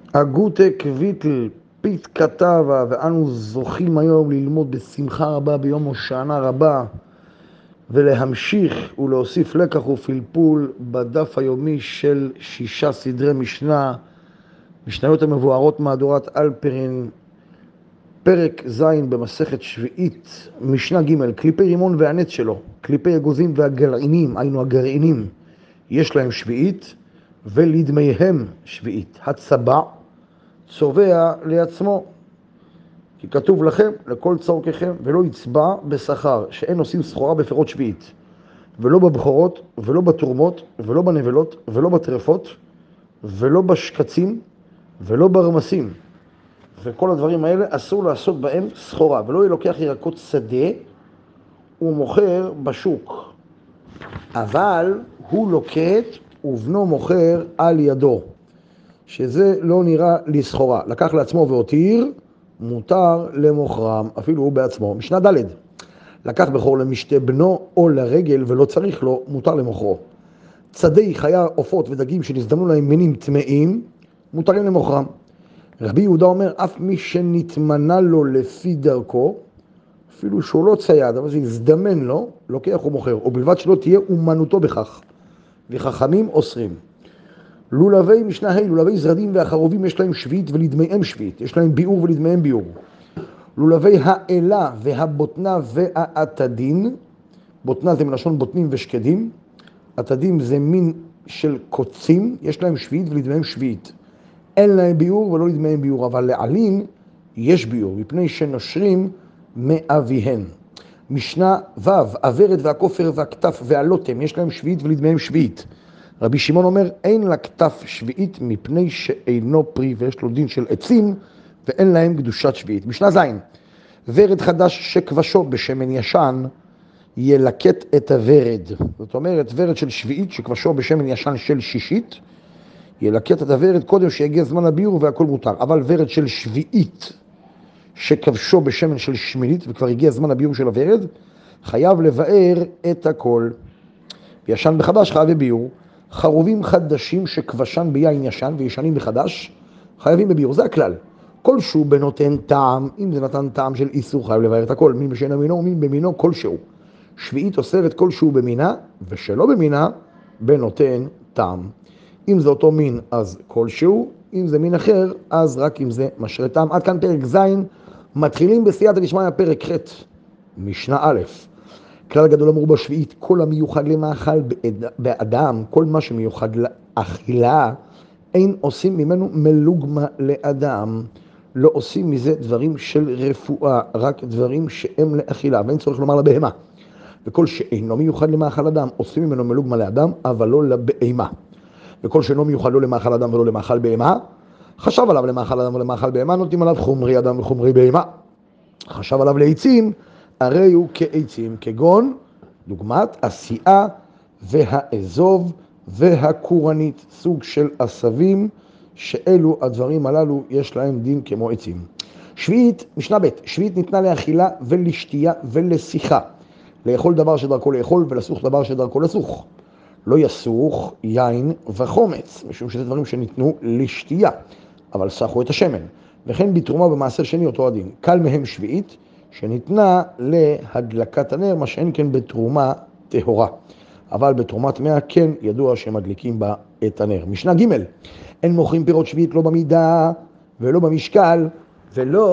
הגוטה קוויטל פית כתבה, ואנו זוכים היום ללמוד בשמחה רבה ביום הושענא רבה, ולהמשיך ולהוסיף לקח ופלפול בדף היומי של 6 סדרי משנה, משניות המבוארות מהדורת אלפרין, פרק ז' במסכת שביעית, משנה ג', קליפי רימון והנץ שלו, קליפי אגוזים והגרעינים, היינו הגרעינים, יש להם שביעית, ולדמיהם שביעית. הצבע צובע לעצמו, כי כתוב לכם לכל צורככם, ולא יצבע בשכר, שאין עושים סחורה בפירות שביעית, ולא בבחורות, ולא בתרומות, ולא בנבלות, ולא בטרפות, ולא בשקצים, ולא ברמסים. וכל הדברים האלה אסור לעשות בהם סחורה, ולא ילוקח ירקות שדה ומוכר בשוק, אבל הוא לוקט ובנו מוכר על ידו, שזה לא נראה לסחורה. לקח לעצמו והותיר, מותר למוכרם, אפילו הוא בעצמו. משנה ד', לקח בכור למשתה בנו או לרגל ולא צריך לו, מותר למוכרו. צדי חיה, עופות ודגים שנזדמנו להם מינים טמאים, מותרים למוכרם. רבי יהודה אומר, אף מי שנתמנה לו לפי דרכו, אפילו שהוא לא צייד, אבל זה יזדמן לו, לוקח ומוכר, ובלבד שלא תהיה אומנותו בכך, וחכמים אוסרים. לולבי משנה ה', לולבי זרדים והחרובים יש להם שביעית ולדמיהם שביעית, יש להם ביאור ולדמיהם ביאור. לולבי האלה והבוטנה והעתדין, בוטנה זה מלשון בוטנים ושקדים, עתדים זה מין של קוצים, יש להם שביעית ולדמיהם שביעית. אין להם ביאור ולא לדמיהם ביאור, אבל לעלין יש ביאור, מפני שנושרים מאביהן. משנה ו', עברת והכופר והכתף והלוטם, יש להם שביעית ולדמיהם שביעית. רבי שמעון אומר, אין לכתף שביעית מפני שאינו פרי, ויש לו דין של עצים, ואין להם קדושת שביעית. משנה ז', ורד חדש שכבשו בשמן ישן, ילקט את הורד. זאת אומרת, ורד של שביעית שכבשו בשמן ישן של שישית, ילקט את הורד קודם שיגיע זמן הביאור והכל מותר. אבל ורד של שביעית שכבשו בשמן של שמינית וכבר הגיע זמן הביאור של הורד, חייב לבאר את הכל. ישן בחדש חייב בביאור. חרובים חדשים שכבשן ביין ישן וישנים בחדש, חייבים בביאור. זה הכלל. כלשהו בנותן טעם, אם זה נתן טעם של איסור, חייב לבאר את הכל. מין בשאינו מינו ומין במינו כלשהו. שביעית אוסרת כלשהו במינה, ושלא במינה בנותן טעם. אם זה אותו מין, אז כלשהו, אם זה מין אחר, אז רק אם זה משרה טעם. עד כאן פרק ז', מתחילים בסייעתא דשמיא פרק ח', משנה א'. כלל גדול אמרו בשביעית, כל המיוחד למאכל באדם, כל מה שמיוחד לאכילה, אין עושים ממנו מלוגמה לאדם. לא עושים מזה דברים של רפואה, רק דברים שהם לאכילה, ואין צורך לומר לבהמה. וכל שאינו מיוחד למאכל אדם, עושים ממנו מלוגמה לאדם, אבל לא לבהמה. וכל שאינו מיוחד לא למאכל אדם ולא למאכל בהמה, חשב עליו למאכל אדם ולמאכל בהמה, נותנים עליו חומרי אדם וחומרי בהמה. חשב עליו לעצים, הרי הוא כעצים, כגון, דוגמת הסיעה והאזוב והקורנית, סוג של עשבים, שאלו הדברים הללו יש להם דין כמו עצים. שביעית, משנה ב', שביעית ניתנה לאכילה ולשתייה ולשיחה. לאכול דבר שדרכו לאכול ולסוך דבר שדרכו לסוך. לא יסוך יין וחומץ, משום שזה דברים שניתנו לשתייה, אבל סחו את השמן. וכן בתרומה במעשר שני אותו הדין. קל מהם שביעית, שניתנה להדלקת הנר, מה שאין כן בתרומה טהורה. אבל בתרומת טמאה כן ידוע שמדליקים בה את הנר. משנה ג', אין מוכרים פירות שביעית לא במידה ולא במשקל ולא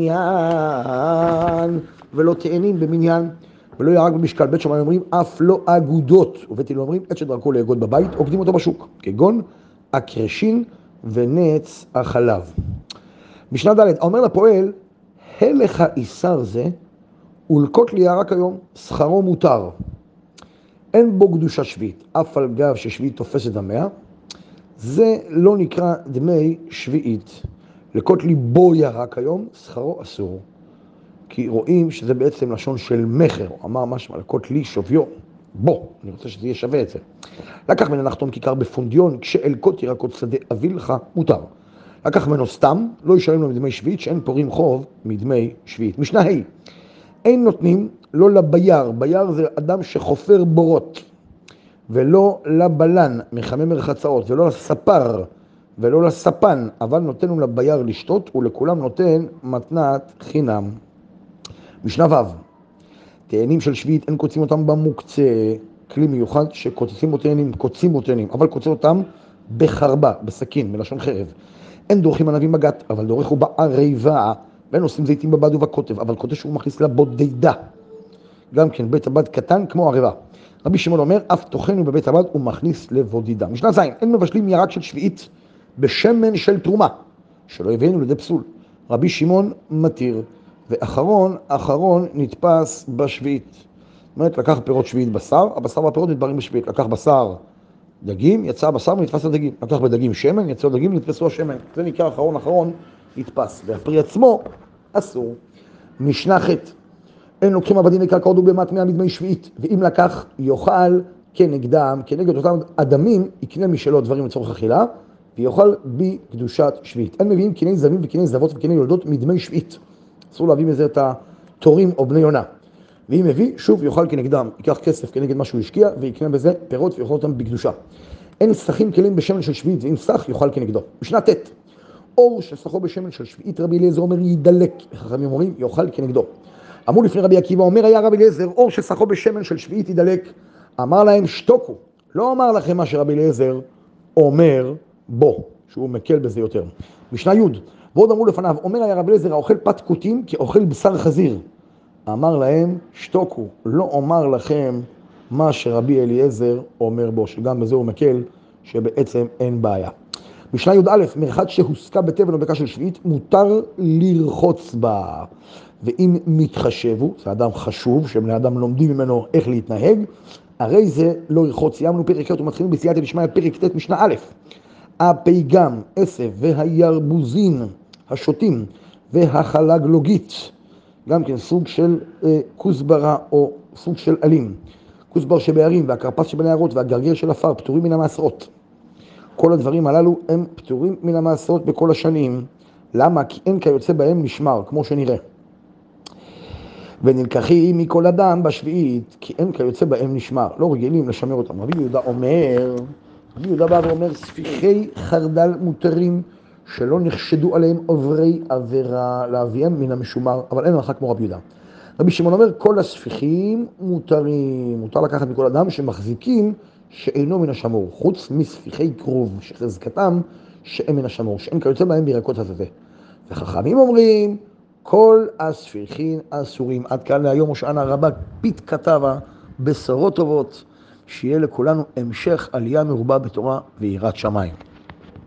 במניין ולא תאנים במניין ולא ירק במשקל. בית שמאי אומרים אף לא אגודות, ובית הלל אומרים עת שדרכו לאגוד בבית עוקדים אותו בשוק, כגון הקרשין ונץ החלב. משנה ד', אומר לפועל, הלך איסר זה ולקוט לי ירק היום, שכרו מותר. אין בו קדושה שביעית, אף על גב ששביעית תופסת דמיה, זה לא נקרא דמי שביעית. לקוט לי בו ירק היום, שכרו אסור. כי רואים שזה בעצם לשון של מחר, הוא אמר משמע, לקוט לי שוויו, בו, אני רוצה שזה יהיה שווה את זה. לקח מן הנחתום כיכר בפונדיון, כשאלקוט ירקות שדה אביא לך, מותר. לקח ממנו סתם, לא ישלם לו מדמי שביעית, שאין פורים חוב מדמי שביעית. משנה ה', אין נותנים לא לבייר, בייר זה אדם שחופר בורות, ולא לבלן, מחמם מרחצאות, ולא לספר, ולא לספן, אבל נותן לבייר לשתות, ולכולם נותן מתנת חינם. משנה ו' תאנים של שביעית אין קוצים אותם במוקצה, כלי מיוחד שקוצים בו תאנים, קוצים בו תאנים, אבל קוצים אותם בחרבה, בסכין, מלשון חרב. אין דורכים ענבים בגת, אבל דורכו בעריבה, ואין עושים זיתים בבד ובקוטב, אבל קוטב שהוא מכניס לבודדה. גם כן בית הבד קטן כמו עריבה. רבי שמעון אומר, אף תוכנו בבית הבד הוא מכניס לבודידה. משנה ז' אין מבשלים ירק של שביעית בשמן של תרומה, שלא יביאנו לידי פסול. רבי שמעון מתיר, ואחרון נתפס בשביעית. זאת אומרת, לקח פירות שביעית בשר, הבשר והפירות נתברים בשביעית. לקח בשר דגים, יצא הבשר ונתפס הדגים. לקח בדגים שמן, יצא דגים ונתפסו השמן. זה נקרא אחרון נתפס. והפרי עצמו אסור. משנה ח' אין לוקחים עבדים וקרקעות ובמטמאה מדמי שביעית, ואם לקח יאכל כנגדם, כנגד אותם אדמים, יקנה משלו דברים לצורך אכילה, ויאכל בקדושת שביעית. אין מביאים קני זבים וקני זבות וקני יולדות מדמי שביעית. אסור להביא מזה את התורים או בני יונה. ואם מביא, שוב יאכל כנגדם, ייקח כסף כנגד מה שהוא השקיע, ויקנה בזה פירות ויאכל אותם בקדושה. אין סכים כלים בשמן של שביעית, ואם סך יאכל כנגדו. משנה ט' אור שסחו בשמן של שביעית, רבי אליעזר אומר ידלק, חכמים אומרים יאכל כנגדו. אמרו לפני רבי עקיבא, אומר היה רבי אליעזר, אור שסחו בשמן של שביעית ידלק, אמר להם שתוקו, לא אמר לכם מה שרבי אליעזר אומר בו, שהוא מקל בזה יותר. משנה י' ועוד אמרו לפניו, אומר היה רבי אליעזר, האוכל פת כותים כאוכל בשר חזיר. אמר להם שתוקו, לא אומר לכם מה שרבי אליעזר אומר בו, שגם בזה הוא מקל, שבעצם אין בעיה. משנה י"א, מרחץ שהוסקה בתבן או בקע של שביעית, מותר לרחוץ בה. ואם מתחשבו, זה אדם חשוב, שבני אדם לומדים ממנו איך להתנהג, הרי זה לא ירחוץ. סיימנו פרק ח' ומתחילים בסייעתא דשמיא פרק ט' משנה א', הפייגם, עשב והירבוזין, השוטים והחלגלוגית, גם כן סוג של כוסברה או סוג של עלים, כוסבר שבערים והקרפס שבנערות והגרגר של אפר, פטורים מן המעשרות. כל הדברים הללו הם פטורים מן המעשרות בכל השנים. למה? כי אין כיוצא בהם נשמר, כמו שנראה. ונלקחים מכל אדם בשביעית, כי אין כיוצא בהם נשמר. לא רגילים לשמר אותם. רבי יהודה בא ואומר, ספיחי חרדל מותרים שלא נחשדו עליהם עוברי עבירה, להביאם מן המשומר, אבל אין הלכה כמו רבי יהודה. רבי שמעון אומר, כל הספיחים מותרים, מותר לקחת מכל אדם שמחזיקים שאינו מן השמור, חוץ מספיחי כרוב, שחזקתם שאין מן השמור, שאין כיוצא בהם בירקות הזה. וחכמים אומרים, כל הספיחים אסורים. עד כאן להיום הושענא רבה פית כתבה, בשורות טובות, שיהיה לכולנו המשך עלייה מרובה בתורה ויראת שמיים.